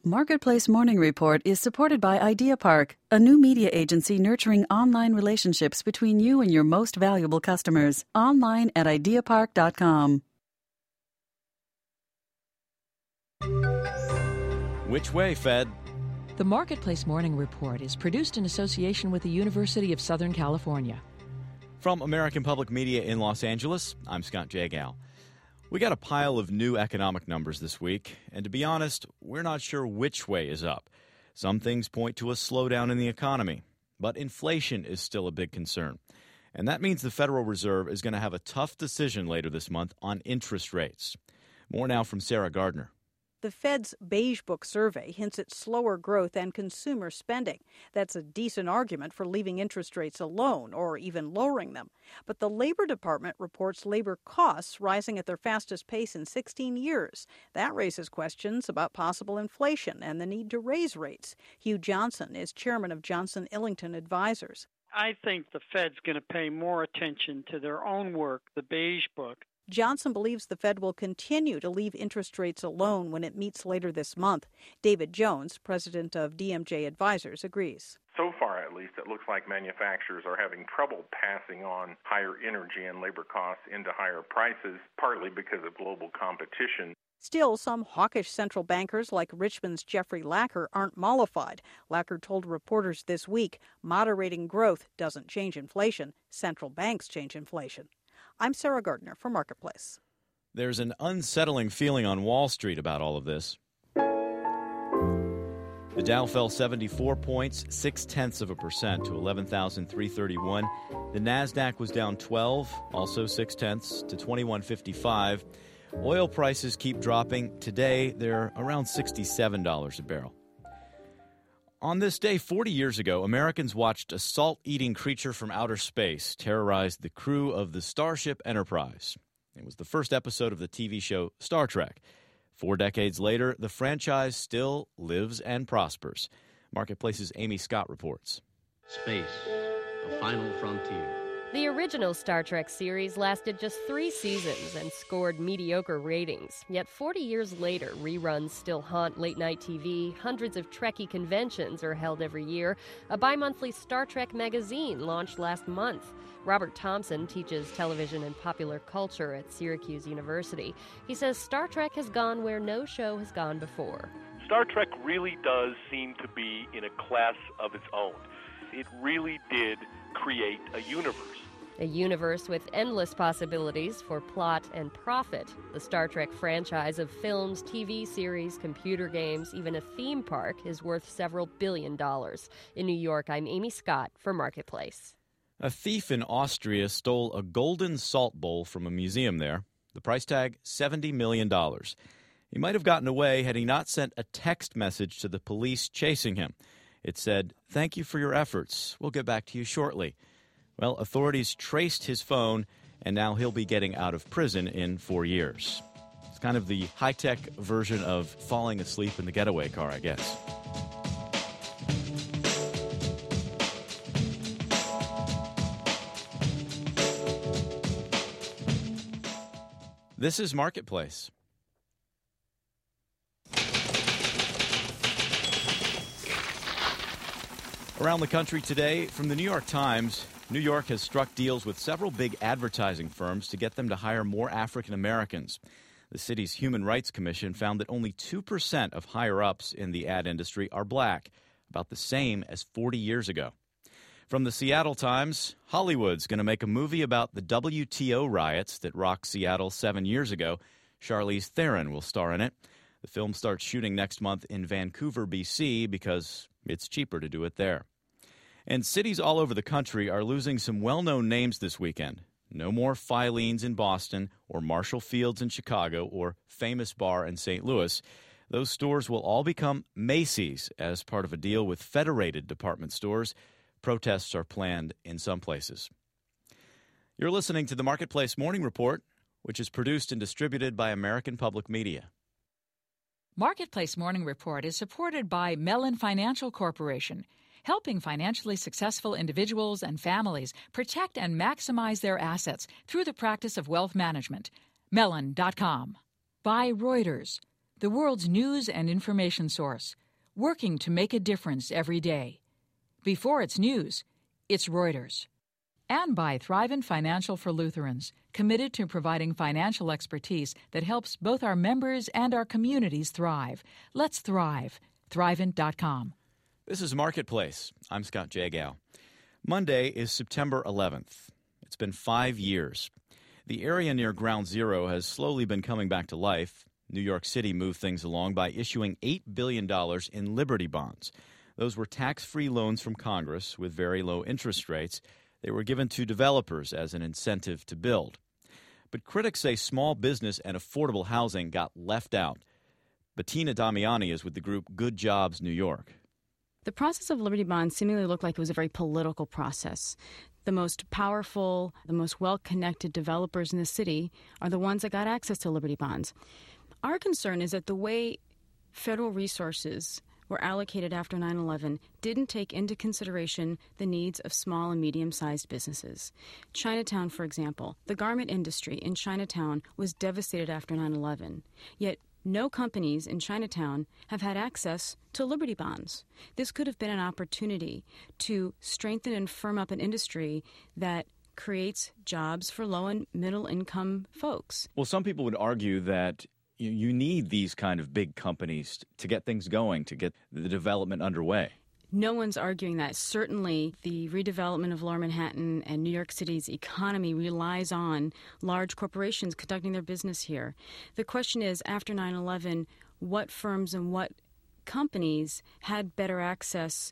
Marketplace Morning Report is supported by Idea Park, a new media agency nurturing online relationships between you and your most valuable customers. Online at ideapark.com. Which way, Fed? The Marketplace Morning Report is produced in association with the University of Southern California. From American Public Media in Los Angeles, I'm Scott Jagal. We got a pile of new economic numbers this week, and to be honest, we're not sure which way is up. Some things point to a slowdown in the economy, but inflation is still a big concern. And that means the Federal Reserve is going to have a tough decision later this month on interest rates. More now from Sarah Gardner. The Fed's Beige Book survey hints at slower growth and consumer spending. That's a decent argument for leaving interest rates alone or even lowering them. But the Labor Department reports labor costs rising at their fastest pace in 16 years. That raises questions about possible inflation and the need to raise rates. Hugh Johnson is chairman of Johnson Illington Advisors. I think the Fed's going to pay more attention to their own work, the Beige Book. Johnson believes the Fed will continue to leave interest rates alone when it meets later this month. David Jones, president of DMJ Advisors, agrees. So far, at least, it looks like manufacturers are having trouble passing on higher energy and labor costs into higher prices, partly because of global competition. Still, some hawkish central bankers like Richmond's Jeffrey Lacker aren't mollified. Lacker told reporters this week, moderating growth doesn't change inflation. Central banks change inflation. I'm Sarah Gardner for Marketplace. There's an unsettling feeling on Wall Street about all of this. The Dow fell 74 points, 0.6% to 11,331. The Nasdaq was down 12, also 0.6 to 2155. Oil prices keep dropping. Today, they're around $67 a barrel. On this day 40 years ago, Americans watched a salt-eating creature from outer space terrorize the crew of the Starship Enterprise. It was the first episode of the TV show Star Trek. 4 decades later, the franchise still lives and prospers. Marketplace's Amy Scott reports. Space, the final frontier. The original Star Trek series lasted just 3 seasons and scored mediocre ratings. Yet 40 years later, reruns still haunt late-night TV, hundreds of Trekkie conventions are held every year, a bi-monthly Star Trek magazine launched last month. Robert Thompson teaches television and popular culture at Syracuse University. He says Star Trek has gone where no show has gone before. Star Trek really does seem to be in a class of its own. It really did create a universe. A universe with endless possibilities for plot and profit. The Star Trek franchise of films, TV series, computer games, even a theme park is worth several $billion. In New York, I'm Amy Scott for Marketplace. A thief in Austria stole a golden salt bowl from a museum there. The price tag, $70 million. He might have gotten away had he not sent a text message to the police chasing him. It said, "Thank you for your efforts. We'll get back to you shortly." Well, authorities traced his phone, and now he'll be getting out of prison in 4 years. It's kind of the high-tech version of falling asleep in the getaway car, I guess. This is Marketplace. Around the country today, from the New York Times, New York has struck deals with several big advertising firms to get them to hire more African Americans. The city's Human Rights Commission found that only 2% of higher-ups in the ad industry are black, about the same as 40 years ago. From the Seattle Times, Hollywood's going to make a movie about the WTO riots that rocked Seattle 7 years ago. Charlize Theron will star in it. The film starts shooting next month in Vancouver, BC, because it's cheaper to do it there. And cities all over the country are losing some well-known names this weekend. No more Filene's in Boston or Marshall Field's in Chicago or Famous Bar in St. Louis. Those stores will all become Macy's as part of a deal with Federated Department Stores. Protests are planned in some places. You're listening to the Marketplace Morning Report, which is produced and distributed by American Public Media. Marketplace Morning Report is supported by Mellon Financial Corporation, helping financially successful individuals and families protect and maximize their assets through the practice of wealth management. Mellon.com. By Reuters. the world's news and information source, working to make a difference every day. Before it's news, it's Reuters. And by Thrivent Financial for Lutherans, committed to providing financial expertise that helps both our members and our communities thrive. Let's thrive. Thrivent.com. This is Marketplace. I'm Scott Jagow. Monday is September 11th. It's been 5 years. The area near Ground Zero has slowly been coming back to life. New York City moved things along by issuing $8 billion in Liberty bonds. Those were tax-free loans from Congress with very low interest rates. They were given to developers as an incentive to build. But critics say small business and affordable housing got left out. Bettina Damiani is with the group Good Jobs New York. The process of Liberty bonds seemingly looked like it was a very political process. The most powerful, the most well-connected developers in the city are the ones that got access to Liberty bonds. Our concern is that the way federal resources were allocated after 9/11 didn't take into consideration the needs of small and medium-sized businesses. Chinatown, for example, the garment industry in Chinatown was devastated after 9/11, yet no companies in Chinatown have had access to Liberty bonds. This could have been an opportunity to strengthen and firm up an industry that creates jobs for low and middle income folks. Well, some people would argue that you need these kind of big companies to get things going, to get the development underway. No one's arguing that. Certainly, the redevelopment of Lower Manhattan and New York City's economy relies on large corporations conducting their business here. The question is, after 9/11, what firms and what companies had better access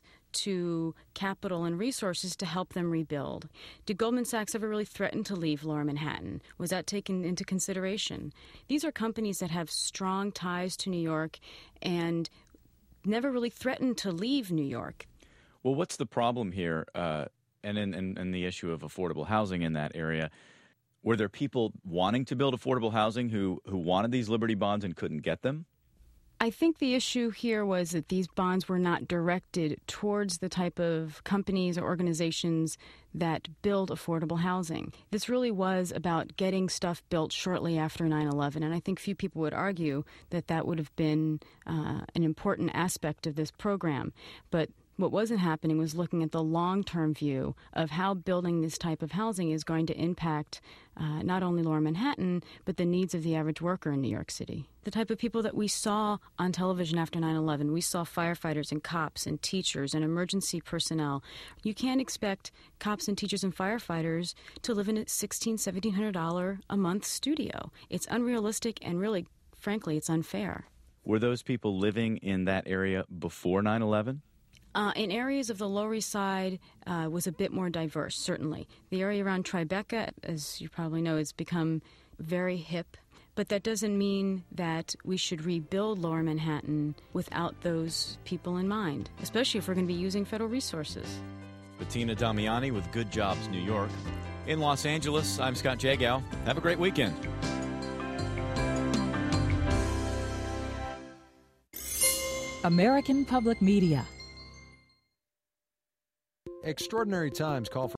to capital and resources to help them rebuild? Did Goldman Sachs ever really threaten to leave Lower Manhattan? Was that taken into consideration? These are companies that have strong ties to New York and never really threatened to leave New York. Well, what's the problem here, and in the issue of affordable housing in that area? Were there people wanting to build affordable housing who wanted these Liberty bonds and couldn't get them? I think the issue here was that these bonds were not directed towards the type of companies or organizations that build affordable housing. This really was about getting stuff built shortly after 9/11, and I think few people would argue that that would have been an important aspect of this program. But what wasn't happening was looking at the long-term view of how building this type of housing is going to impact not only Lower Manhattan, but the needs of the average worker in New York City. The type of people that we saw on television after 9/11, we saw firefighters and cops and teachers and emergency personnel. You can't expect cops and teachers and firefighters to live in a $1,600, $1,700 a month studio. It's unrealistic and really, frankly, it's unfair. Were those people living in that area before 9/11? In areas of the Lower East Side was a bit more diverse, certainly. The area around Tribeca, as you probably know, has become very hip. But that doesn't mean that we should rebuild Lower Manhattan without those people in mind, especially if we're going to be using federal resources. Bettina Damiani with Good Jobs New York. In Los Angeles, I'm Scott Jagow. Have a great weekend. American Public Media. Extraordinary times call for